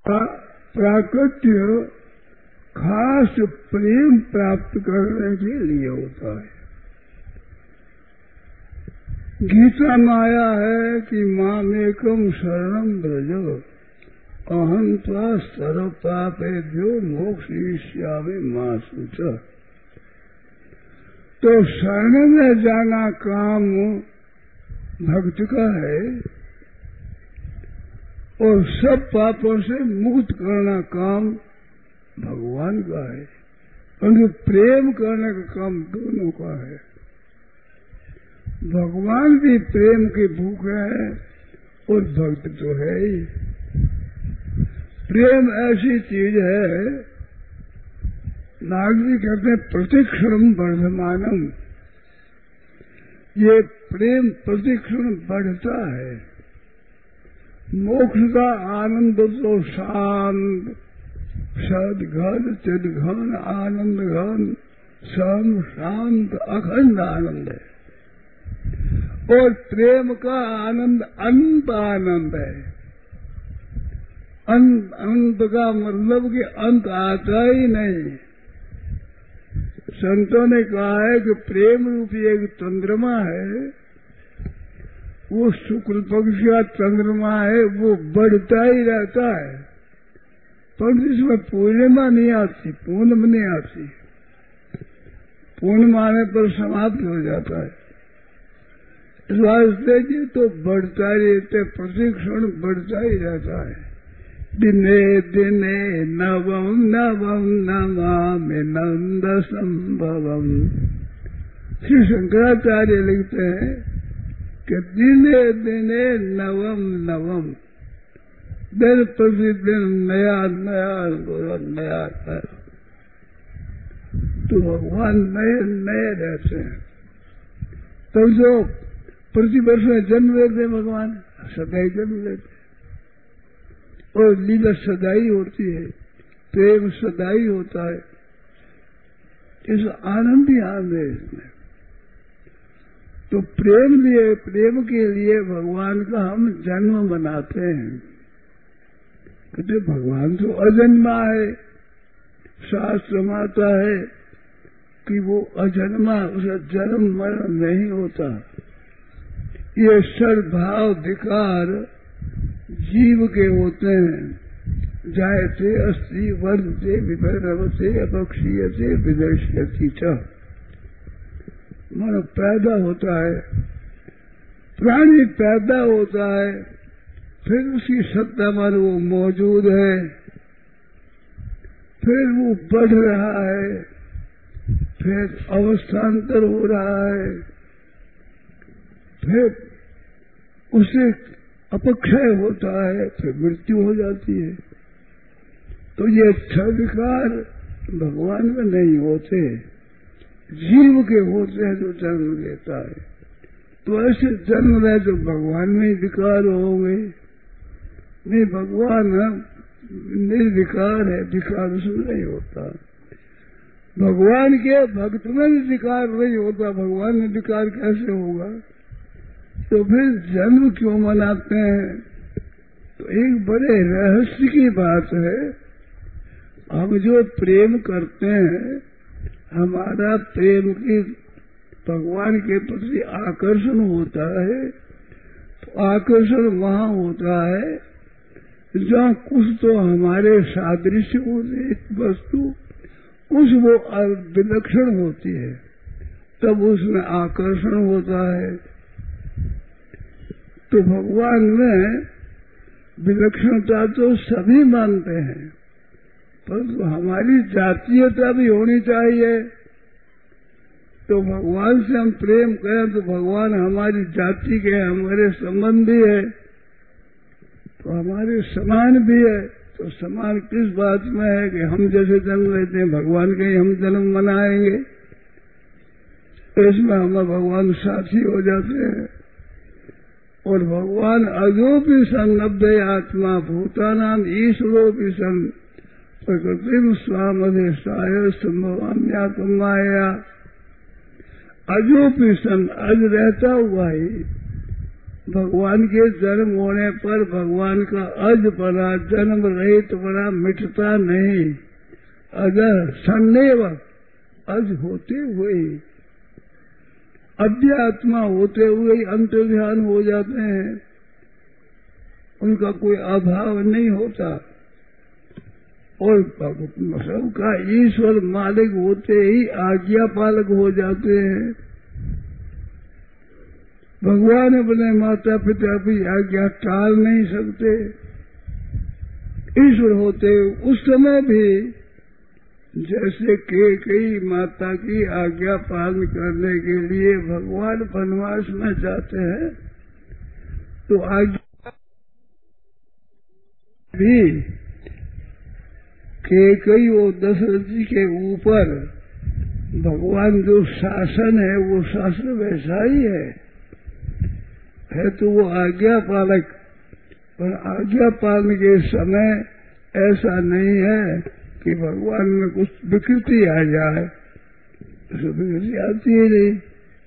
प्राकट्य खास प्रेम प्राप्त करने के लिए होता है। गीता में आया है कि मामेकम शरणम व्रज अहं त्वा सर्व पापेभ्यो मोक्षयिष्यामि मा शुचः। तो शरण में जाना काम भक्त का है और सब पापों से मुक्त करना काम भगवान का है। परंतु प्रेम करने का काम दोनों का है। भगवान भी प्रेम के भूखे हैं और भक्त तो है ही। प्रेम ऐसी चीज है, नागरिक कहते हैं प्रतिक्षण वर्धमानम। ये प्रेम प्रतिक्षण बढ़ता है। मोक्ष का आनंद तो शांत सदघन चिदघन आनंद घन सम शांत अखंड आनंद है और प्रेम का आनंद अनंत आनंद है। अनंत का मतलब कि अंत आता ही नहीं। संतों ने कहा है कि प्रेम रूपी एक चंद्रमा है, वो शुक्ल पक्ष का चंद्रमा है, वो बढ़ता ही रहता है, पर इसमें पूर्णिमा नहीं आती, पूर्णिमा नहीं आती। पूर्णिमा आने पर समाप्त हो जाता है। इस वास्ते जी तो बढ़ता ही रहते, प्रतिक्षण बढ़ता ही रहता है। दिने दिने नवम नवम नमामि नंद संभवम। श्री शंकराचार्य लिखते हैं कि दिने दिने नवम नवम, दिन प्रतिदिन नया नया नया है। तो भगवान नए नए रहते हैं। तो जो प्रतिवर्ष में जन्म लेते भगवान सदैव जन्म लेते और लीला सदाई होती है, प्रेम सदाई होता है। इस आनंद ही आनंद है इसमें। तो प्रेम के लिए भगवान का हम जन्म मनाते हैं। कहते भगवान तो अजन्मा है। शास्त्र माता है कि वो अजन्मा, उसे जन्म मरण नहीं होता। ये सर्वभाव विकार जीव के होते हैं। जायते अस्ति वर्धते विभरवते अपक्षीयते विदर्श्यति च। मन पैदा होता है, प्राणी पैदा होता है, फिर उसकी सत्ता में वो मौजूद है, फिर वो बढ़ रहा है, फिर अवस्थान्तर हो रहा है, फिर उसे अपक्षय होता है, फिर मृत्यु हो जाती है। तो ये छह विकार भगवान में नहीं होते, जीव के होते हैं जो जन्म लेता है। तो ऐसे जन्म ले तो भगवान में विकार होंगे। नहीं, भगवान निर्विकार है, विकार उसमें नहीं होता। भगवान के भक्त में भी विकार नहीं होता, भगवान में विकार कैसे होगा? तो फिर जन्म क्यों मनाते हैं? तो एक बड़े रहस्य की बात है। हम जो प्रेम करते हैं, हमारा प्रेम की भगवान के प्रति आकर्षण होता है। तो आकर्षण वहाँ होता है जहाँ कुछ तो हमारे सादृश्य होते वस्तु, कुछ वो विलक्षण होती है, तब उसमें आकर्षण होता है। तो भगवान में विलक्षणता तो सभी मानते हैं, परंतु हमारी जातीयता भी होनी चाहिए। तो भगवान से हम प्रेम करें तो भगवान हमारी जाति के, हमारे संबंधी है, तो हमारे समान भी है। तो समान किस बात में है कि हम जैसे जन्म लेते हैं भगवान के हम जन्म मनाएंगे, तो इसमें हम भगवान साथी हो जाते हैं। और भगवान अजोपि सन लब्धे आत्मा भूतानाम ईश्वरोपि सन प्रकृति स्वामधिष्ठाय संभवान्यात्माया। अजोपि सन, अज रहता हुआ ही, भगवान के जन्म होने पर भगवान का अजपना, जन्म रहित बना मिटता नहीं। अगर सन्देव अज होते हुए, अध्यात्मा होते हुए अंतर्ध्यान हो जाते हैं, उनका कोई अभाव नहीं होता। और सबका ईश्वर मालिक होते ही आज्ञा पालक हो जाते हैं। भगवान अपने माता पिता की आज्ञा टाल नहीं सकते। ईश्वर होते उस समय भी जैसे कई माता की आज्ञा पालन करने के लिए भगवान वनवास में जाते हैं, तो आज्ञा भी कई वो दशरथ जी के ऊपर भगवान जो शासन है वो शासन वैसा ही है तो वो आज्ञा पालक। पर आज्ञा पालन के समय ऐसा नहीं है कि भगवान में कुछ विकृति आ जाए, तो विकृति आती ही नहीं।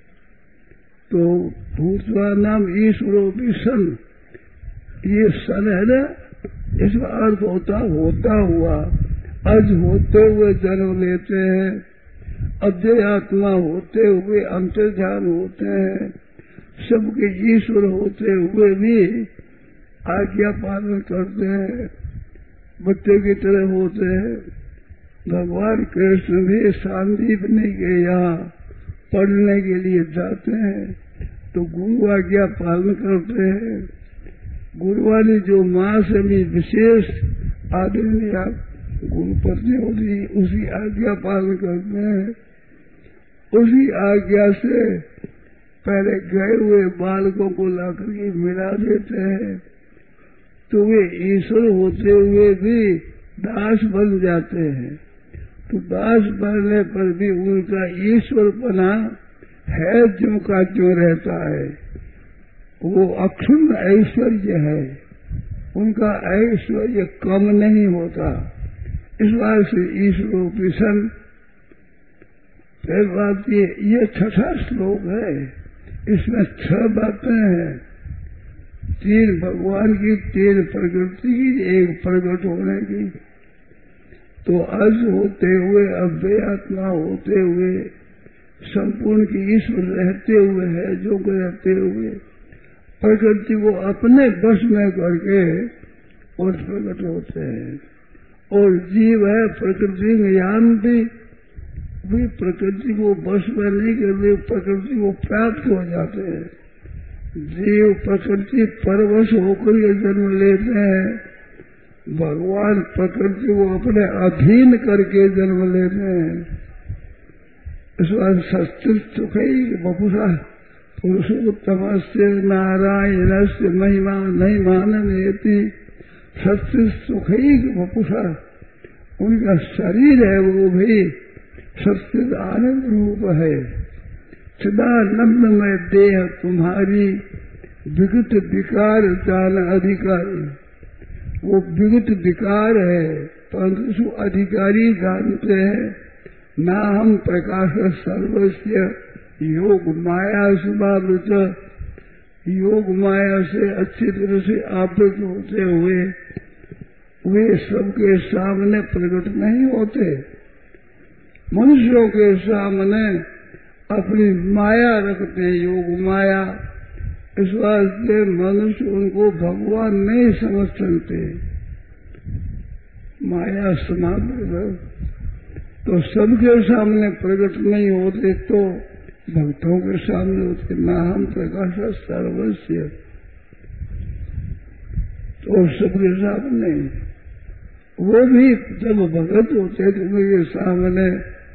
तो भूतवा नाम ईश्वरो भी सन, ये सन है ना, इसका अर्थ होता हुआ, अज होते हुए जन्म लेते हैं, अध्यात्मा होते हुए अंतर्ध्यान होते हैं, सबके ईश्वर होते हुए भी आज्ञा पालन करते हैं, बच्चे की तरह होते हैं। भगवान कृष्ण भी सांदीपनी के यहाँ पढ़ने के लिए जाते हैं तो गुरु आज्ञा पालन करते हैं। गुरु वाली जो माँ से भी विशेष आदरणीय गुरुपत्नी होती, उसी आज्ञा पालन करते हैं। उसी आज्ञा से पहले गए हुए बालकों को लाकर के मिला देते हैं, तो वे ईश्वर होते हुए भी दास बन जाते हैं। तो दास बनने पर भी उनका ईश्वरपना है जो का जो रहता है, वो अक्षुण्ण ऐश्वर्य है, उनका ऐश्वर्य कम नहीं होता। इस बात से ईश्वरोपनिषद फिर बात ये छठा श्लोक है, इसमें 6 बातें हैं, 3 भगवान की, 3 प्रकृति की, 1 प्रकट होने की। तो अज होते हुए, अव्ययात्मा होते हुए, संपूर्ण की ईश्वर रहते हुए है, जो रहते हुए प्रकृति को अपने वश में करके और प्रकट होते हैं। और जीव है प्रकृति में यान्ति, भी प्रकृति को वश में नहीं करते, प्रकृति को प्राप्त हो जाते हैं। जीव प्रकृति परवश होकर के जन्म लेते हैं, भगवान प्रकृति को अपने अधीन करके जन्म लेते हैं। इस बात सत्य सुख बपुषा पुरुषोत्तमस्य नारायणस्य महिमा नहीं माननेति, सत्य सुख बपुषा, उनका शरीर है वो भी सत्य आनंद रूप है। चिदानंद में देह तुम्हारी, विगत विकार जान अधिकारी, वो विगत विकार है परंतु अधिकारी जानते हैं। ना हम प्रकाश सर्वस्य योग माया सुभावृत, योग माया से अच्छी तरह से आवृत होते हुए वे सबके सामने प्रकट नहीं होते। मनुष्यों के सामने अपनी माया रखते हैं, योग माया। इस वास्ते मनुष्य उनको भगवान नहीं समझ सकते, माया समाप्त। तो सबके सामने प्रकट नहीं होते तो भक्तों के सामने होते। ना हम प्रकाश सर्वस्य, तो सबके सामने वो भी जब भगत होते तो उनके सामने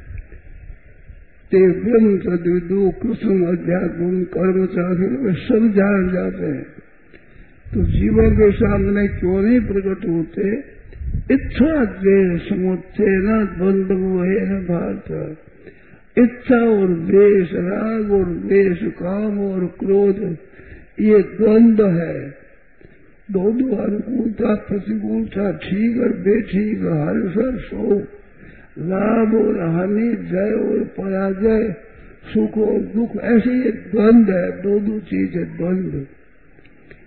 तेव्यम तद्विदु कृष्ण अध्यात्म कर्म चाहे सब जान जाते हैं। तो जीवों के सामने क्यों नहीं प्रकट होते? इच्छा द्वेष समुच्चयन द्वंद्व न भारत। इच्छा और द्वेष, राग और द्वेष, काम और क्रोध, ये द्वंद्व है। दो अनुकूलता प्रतिकूलता, ठीक और बेठीक, हर्ष और शोक, लाभ और हानि, जय और पराजय, सुख और दुख, ऐसे ये द्वंद्व है। दो चीज है द्वंद्व।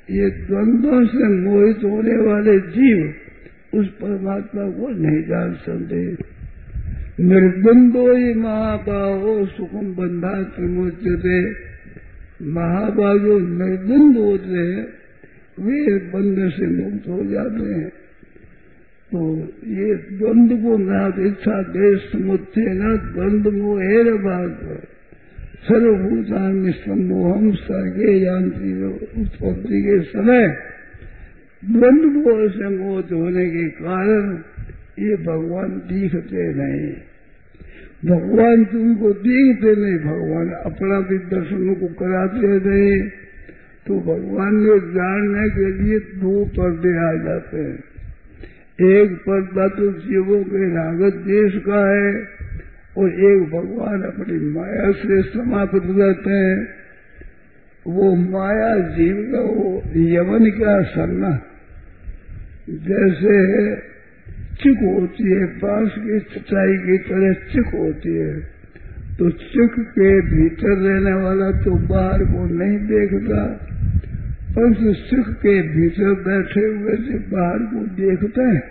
ये द्वंद्वों से मोहित होने वाले जीव उस परमात्मा को नहीं जान सकते। निर्द्वंद्वो ही महाबाहो सुखम बंधा त्रिमुच्यते। महाबाहो निर्द्वंद्व होते हैं, वे बंध से मुक्त हो जाते हैं। तो ये द्वंद्व को नाथ इच्छा देश समुत्थे न द्वंद्व मोहेर भाग सर्वभूतान सम्मोहम सर्गे यांत्री। उत्पत्ति के समय द्वंद्व से मोहित होने के कारण ये भगवान दिखते नहीं। भगवान तुमको दिखते नहीं, भगवान अपना भी दर्शन को कराते नहीं। तो भगवान को जानने के लिए दो पर्दे आ जाते हैं। एक पर्दा तो जीवों के रागत देश का है और एक भगवान अपनी माया से समाप्त रहते हैं। वो माया जीव का वो यवन का सरना जैसे चिक होती है, बांस की चटाई की तरह चिक होती है। तो चिक के भीतर रहने वाला तो बाहर को नहीं देखता, परंतु चिक के भीतर बैठे हुए से बाहर को देखते हैं।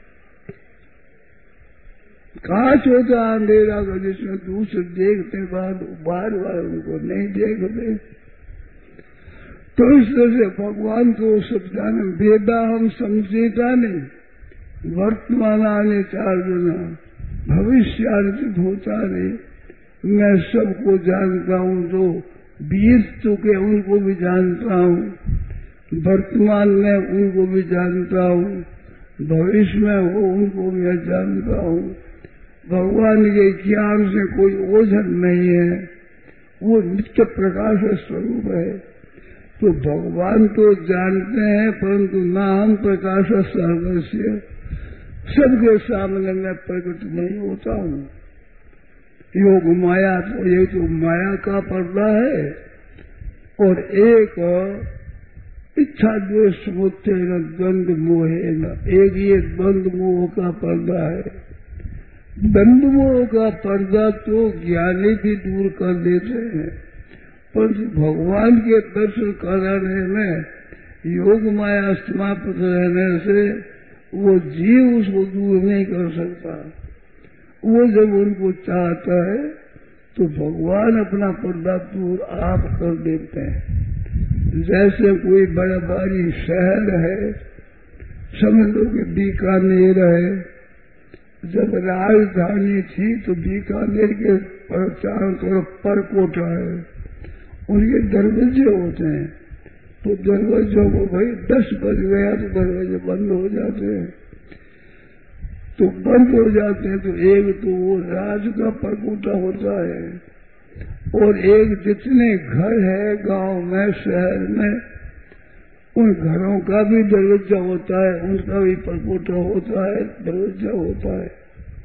कांच होता अंधेरा का जिसमें दूसरे देखते बाहर वाले उनको नहीं देखते। तो इस तरह से भगवान को सब जाने वेदा हम समझेता नहीं। वर्तमान आने चार्जना भविष्य होता नहीं। मैं सबको जानता हूँ, जो बीत चुके उनको भी जानता हूँ, वर्तमान में उनको भी जानता हूँ, भविष्य में हो उनको भी मैं जानता हूँ। भगवान के ज्ञान से कोई ओझल नहीं है, वो नित्य प्रकाश स्वरूप है। तो भगवान तो जानते हैं, परंतु नाम प्रकाश सर्वस्य सबके सामने मैं प्रकट नहीं होता हूँ। योग माया तो ये तो माया का पर्दा है और एक इच्छा द्वेष समुत्थे न द्वंद्व मोहे न, एक ये द्वंद्व मोह का पर्दा है। द्वंद्व मोह का पर्दा तो ज्ञानी भी दूर कर देते हैं, परंतु भगवान के दर्शन कराने में योग माया समाप्त रहने से वो जीव उसको दूर नहीं कर सकता। वो जब उनको चाहता है तो भगवान अपना पर्दा दूर आप कर देते हैं। जैसे कोई बड़ा भारी शहर है, समझ लो कि बीकानेर है। जब राजधानी थी तो बीकानेर के चारों तरफ परकोटा है, उनके दरवाजे होते हैं। तो दरवाजों को भाई 10 बज गया तो दरवाजे बंद हो जाते हैं। तो बंद हो जाते हैं तो एक तो वो राज का परकोटा होता है और एक जितने घर है गांव में शहर में उन घरों का भी दरवाजा होता है, उनका भी परकोटा होता है, दरवाजा होता है।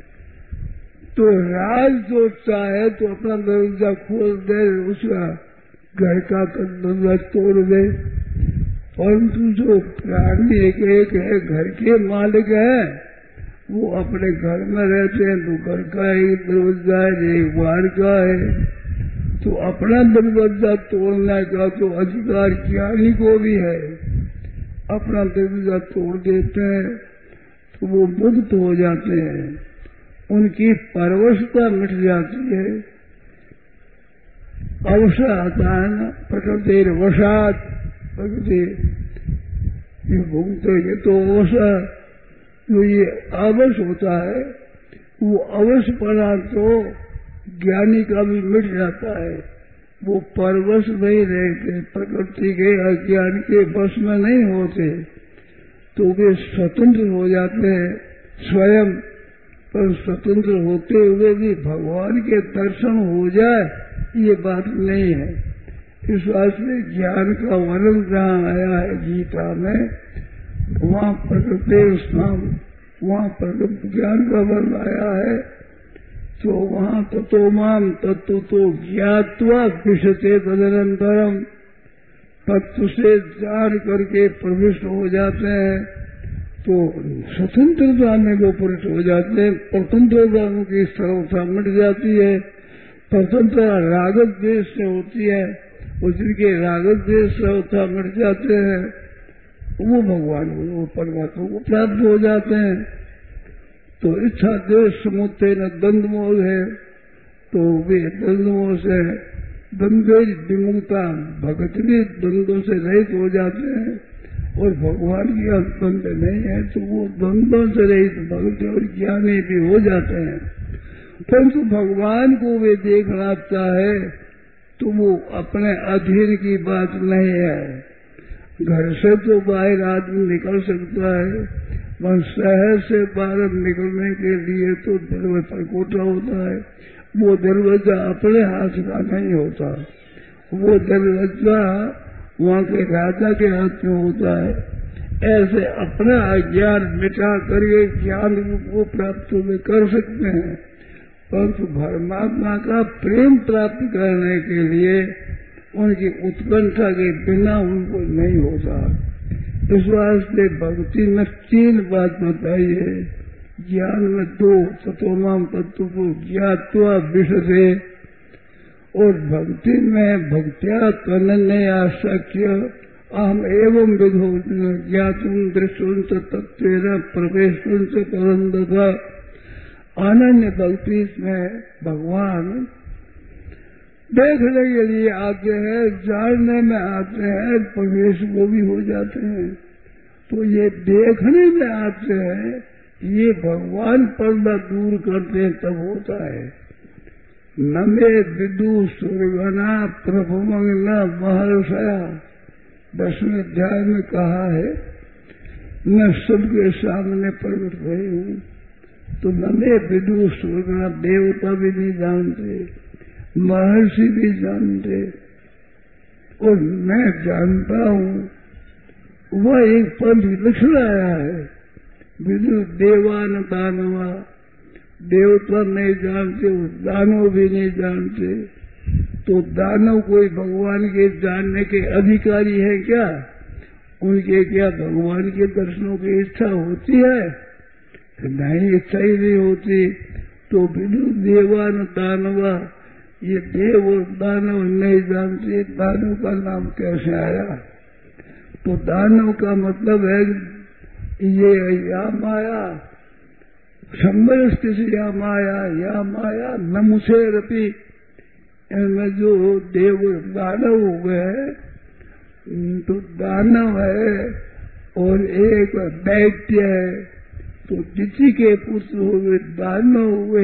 तो राज सोचता है तो अपना दरवाजा खोल दे, उसका घर का दरवाजा तोड़ दे। परंतु जो प्राणी एक है, घर के मालिक है, वो अपने घर में रहते हैं तो घर का एक दरवाजा है, एक बाहर का है। तो अपना दरवाजा तोड़ने का तो अधिकार ज्ञानी को भी है। अपना दरवाजा तोड़ देते हैं तो वो मुक्त हो जाते हैं, उनकी परवशता मिट जाती है। अवसादान प्रकृति वशात, प्रकृति ये घूमते ये तो अवसा जो ये अवश होता है, वो अवश्य पड़ा तो ज्ञानी का भी मिट जाता है। वो परवश नहीं रहते, प्रकृति के अज्ञान के वश में नहीं होते, तो वे स्वतंत्र हो जाते हैं स्वयं। पर स्वतंत्र होते हुए भी भगवान के दर्शन हो जाए ये बात नहीं है। इस वास्ते ज्ञान का वर्णन जहाँ आया है गीता में, वहाँ प्रकृति स्नान, वहाँ प्रकृति ज्ञान का वर्णन आया है। तो वहाँ ततो माम तत्व तो ज्ञात्वा विशते तदनंतरम, तत्व से जान करके प्रविष्ट हो जाते हैं तो स्वतंत्रता में वो प्रविष्ट हो जाते हैं। स्वतंत्रता की सरलता मिट जाती है। स्वतंत्रता रागत देश से होती है, और जिनके रागत देश से होता मिट जाते हैं वो भगवान वो परमात्मा को प्राप्त हो जाते हैं। तो इच्छा देश समुते न द्वंद मोह है, तो वे द्वंद मोह से द्वंद्व विमुक्ता भगत भी द्वंद्वों से रहित हो जाते हैं। और भगवान की द्वंद नहीं है तो वो द्वंद्वों से रहित भगत और ज्ञानी भी हो जाते हैं। परंतु भगवान को वे देखना चाहे तो वो अपने अधीन की बात नहीं है। घर से तो बाहर आदमी निकल सकता है, पर शहर से बाहर निकलने के लिए तो दरवाजा खोटा होता है। वो दरवाजा अपने हाथ का नहीं होता, वो दरवाजा वहाँ के राजा के हाथ में होता है। ऐसे अपना अज्ञान मिटा करके ज्ञान को प्राप्त कर सकते हैं, परंतु परमात्मा का प्रेम प्राप्त करने के लिए उनकी उत्कंठा के बिना उनको नहीं होता। इस वास्ते भक्ति में 3 बात बताई है। ज्ञान में 2 तत्वमाम तत्व को ज्ञात्वा विषसे, और भक्ति में भक्त्या तनन्या शक्य अहम एवं विधो ज्ञातुम दृष्टुं च तत्वेन प्रवेशुं च परंदता। अनन्य भक्ति में भगवान देखने के लिए आते हैं, जानने में आते हैं, प्रवेश वो भी हो जाते हैं। तो ये देखने में आते हैं, ये भगवान पर्दा दूर करते हैं तब होता है। न मे विदु सुरगना प्रभुमंगला महर्षया, 10वें अध्याय में कहा है, मैं सबके सामने प्रकट रही हूँ। तो न मे विदु सुरगना, देवता भी नहीं जानते, महर्षि भी जानते, और मैं जानता हूँ। वह एक पद विलक्षण आया है, विदु देवान दानवा, देवता नहीं जानते, दानव भी नहीं जानते। तो दानव कोई भगवान के जानने के अधिकारी है क्या? उनके क्या भगवान के दर्शनों की इच्छा होती है? नहीं, इच्छा ही नहीं होती। तो विदु देवान दानवा, ये देव और दानव नहीं जानते, दानव का नाम कैसे आया? तो दानव का मतलब है ये या माया संबल या माया नमुसे रपी। इनमें जो देव दानव हुए तो दानव है और एक दैत्य है। तो जिसी के पुत्र हुए दानव हुए,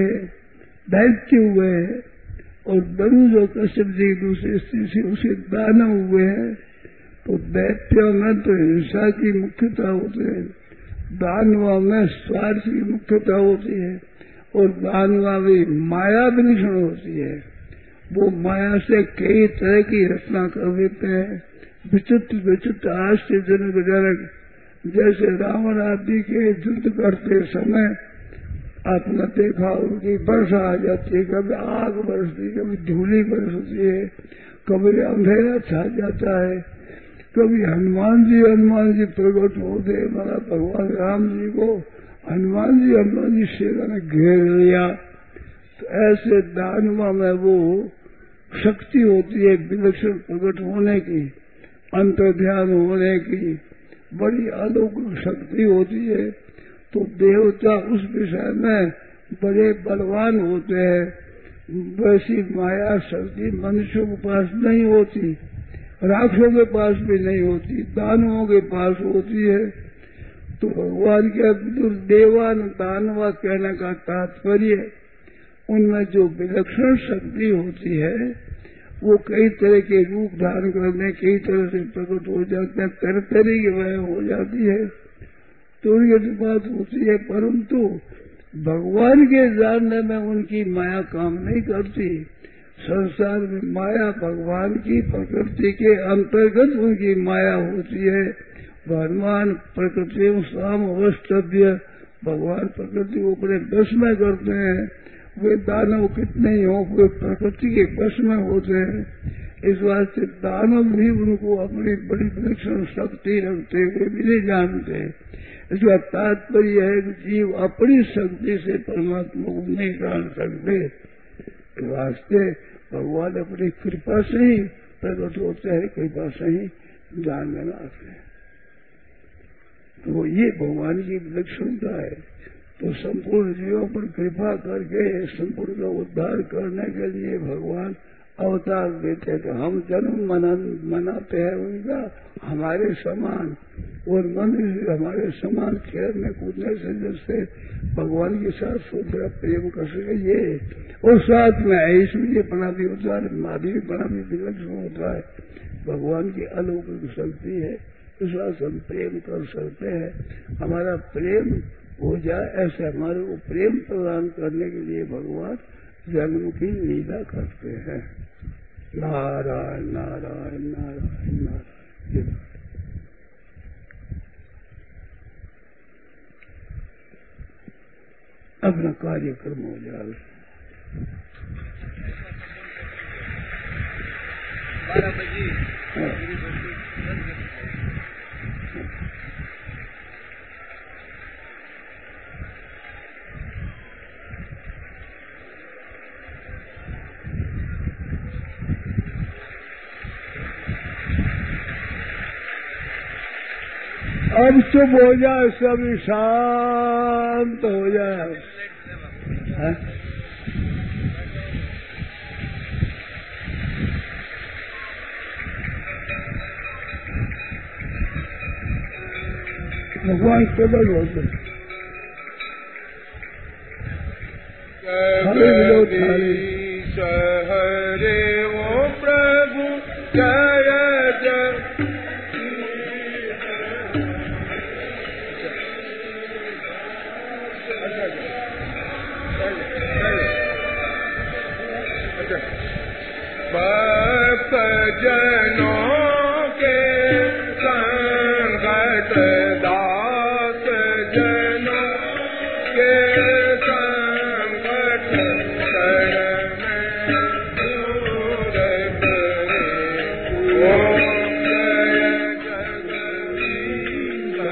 दैत्य हुए, और दनु जो कश्यप जी दूसरी स्त्री से उसे दानव हुए। तो दैत्यों में तो हिंसा की मुख्यता होती है, दानवा में स्वार्थ की मुख्यता होती है, और दानवा में माया विलक्षण होती है। वो माया से कई तरह की रचना कर देते हैं, विचित्र विचित्र आश्चर्यजनक जनक। जैसे रावण आदि के युद्ध करते समय आपने देखा उनकी वर्षा आ जाती है, कभी आग बरसती, कभी धूली बरसती है, कभी अंधेरा छा जाता है, कभी हनुमान जी प्रकट होते। हमारा भगवान राम जी को हनुमान जी सेना ने घेर लिया। तो ऐसे दानवा में वो शक्ति होती है विलक्षण प्रकट होने की, अंतर्ध्यान होने की, बड़ी अलौकिक शक्ति होती है। तो देवता उस विषय में बड़े बलवान होते हैं। वैसी माया शक्ति मनुष्यों के पास नहीं होती, राक्षसों के पास भी नहीं होती, दानवों के पास होती है। तो भगवान के दुर्देवान दानवा कहने का तात्पर्य उनमें जो विलक्षण शक्ति होती है वो कई तरह के रूप धारण करने, कई तरह से प्रकट हो जाते हैं, तरह तरह की वह हो जाती है। तो ये तो बात होती है, परंतु भगवान के जानने में उनकी माया काम नहीं करती। संसार में माया भगवान की प्रकृति के अंतर्गत उनकी माया होती है। भगवान प्रकृति साम अवस्तव्य, भगवान प्रकृति को अपने बस में करते हैं। वे दानव कितने ही हो, वे प्रकृति के बस में होते हैं। इस वास्ते दानव भी उनको अपनी बड़ी विलक्षण शक्ति रखते हुए भी नहीं जानते। इसका तात्पर्य है कि जीव अपनी शक्ति से परमात्मा को नहीं जान सकते। इस वास्ते भगवान अपनी कृपा से ही प्रकट होते हैं, कृपा से ही जान लेना है। तो ये भगवान की विलक्षणता है। तो संपूर्ण जीवों पर कृपा करके संपूर्ण का उद्धार करने के लिए भगवान अवतार देते हैं। तो हम जन्म मनाते हैं उनका हमारे समान, और मनुष्य हमारे समान खेलने कूदने से जैसे भगवान के साथ सोचकर प्रेम कर सके ये, और साथ में ऐश्वर्यपना भी होता है, माधुर्यपना भी विलक्षण होता है। भगवान की अलौकिक शक्ति है, इस बात हम प्रेम कर सकते हैं। हमारा प्रेम हो जाए, ऐसे हमारे को प्रेम प्रदान करने के लिए भगवान जन्म की लीला करते हैं। नारायण नारायण नारायण नारायण। अपना कार्यक्रम हो जाए। 12 बजे अब चुप हो जाए, सब शांत हो जाए। भगवान केवल होते हरे ओ प्रभु जय जय। भक्त जनों के संगत दास जनों के संगत शरण में दूर करे। ओम जय जगदीश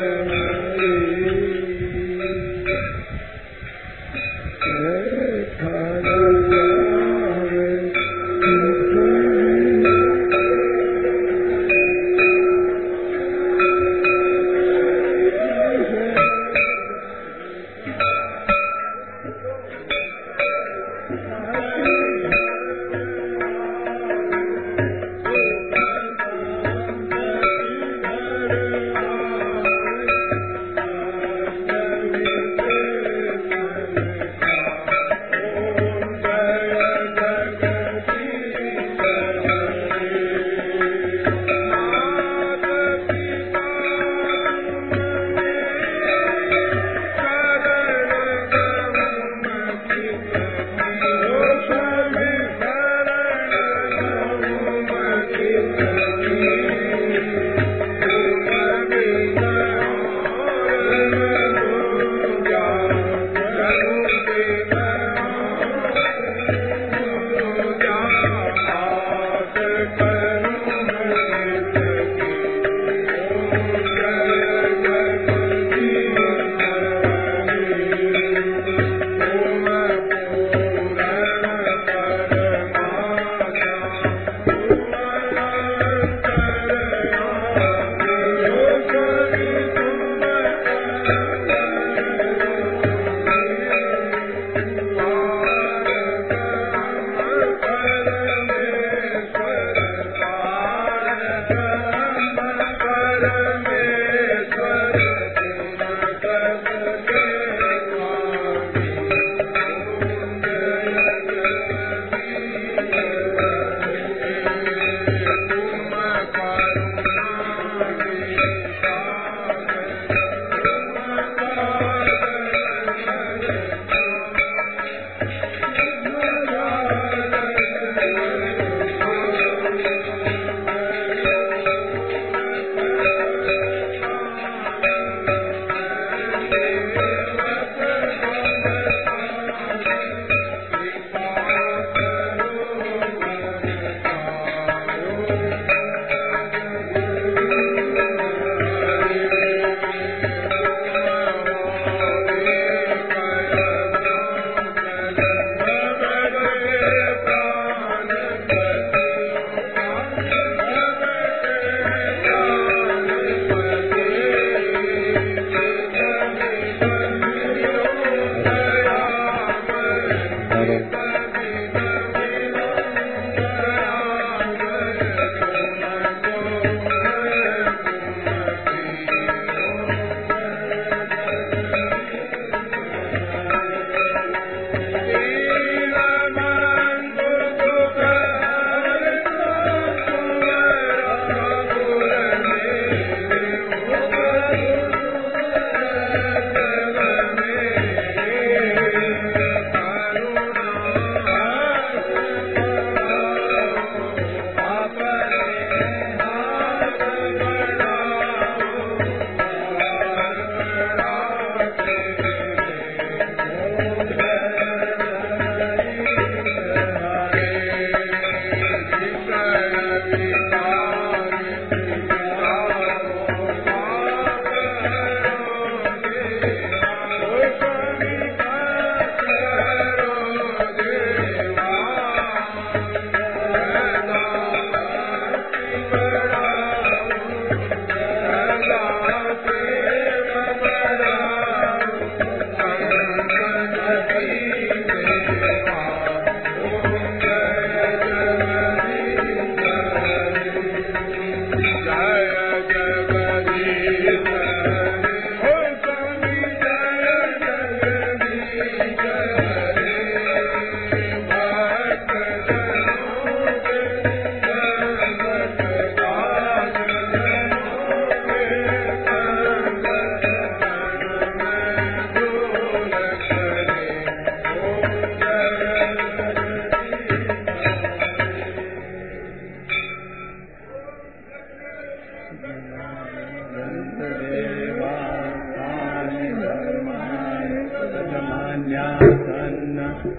न्यासन्न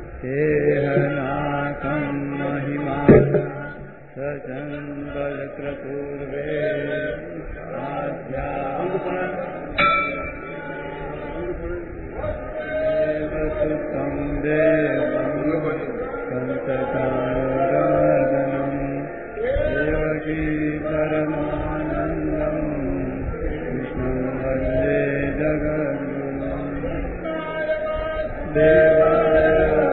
हेहनाथं महिमानः सचन्दलक्रतुर्वे आध्यात्मसुतं देवं सन्तताराधनं देवकी परमानन्दं विष्णुं वन्दे जगद्गुरुं देवाय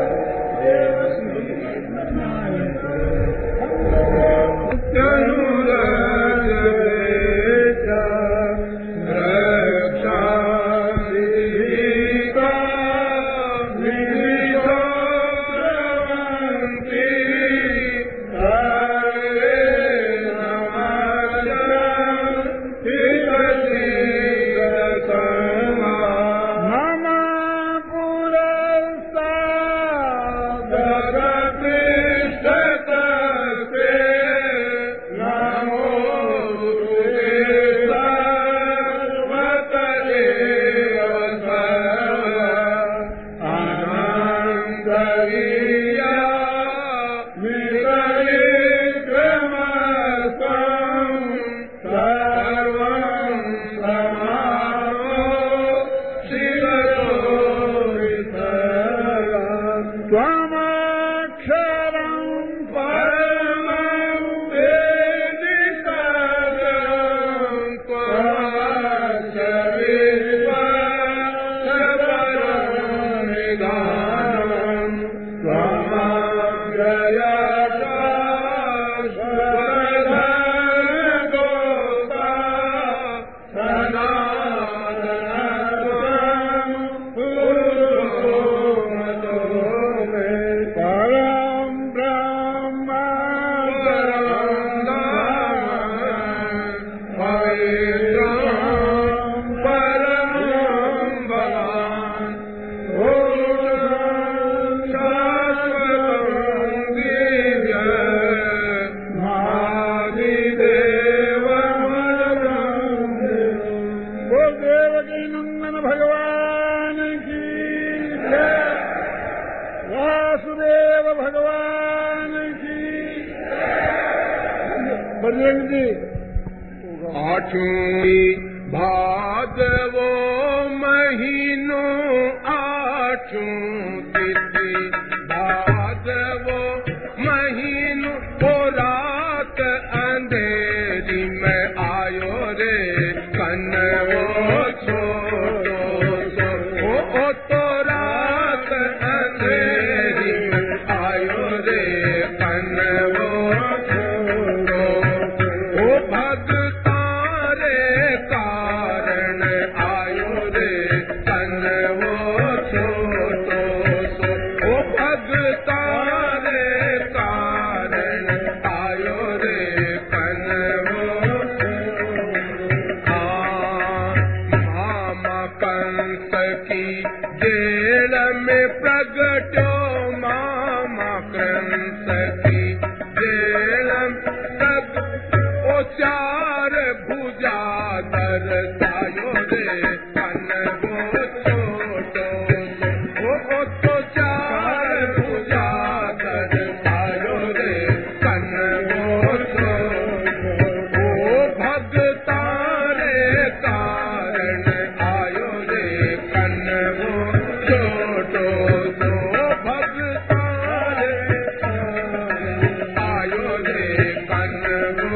भादवो महीनो आठों तिथि भादवो महीनो को रात अंधेरी में आयो रे कन्वो छोटो ओ तो रात अंधेरी में आयो रे कन्वो छोटो ओ भगता रे कारण आयो रे कन्वो छोटो ओ भगता रे कारण आयो रे कन्वो मामा कंस की जेल में प्रगटो मामा कंस की जेल ओ चार भुजा दर्शायो रे कन्वो छोटो ओ तो चार भुजा दर्शायो रे कन्वो छोटो ओ भगता रे कारण आयो रे कन्वो छोटो ओ भगता रे आयो रे कन्वो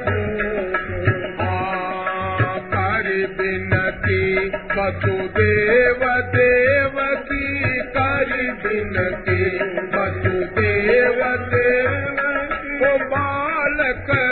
बिनती वसुदेव देवकी करी बिनती वसुदेव देवकी बालक